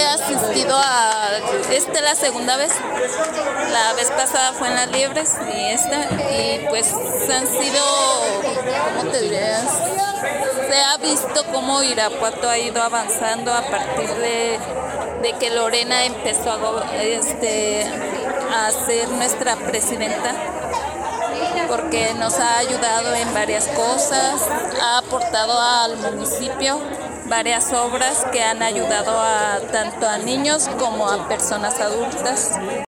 asistido a la segunda vez. La vez pasada fue en Las Liebres y pues han sido, ¿cómo te dirías? Se ha visto cómo Irapuato ha ido avanzando a partir de que Lorena empezó a ser nuestra presidenta, porque nos ha ayudado en varias cosas, ha aportado al municipio varias obras que han ayudado tanto a niños como a personas adultas.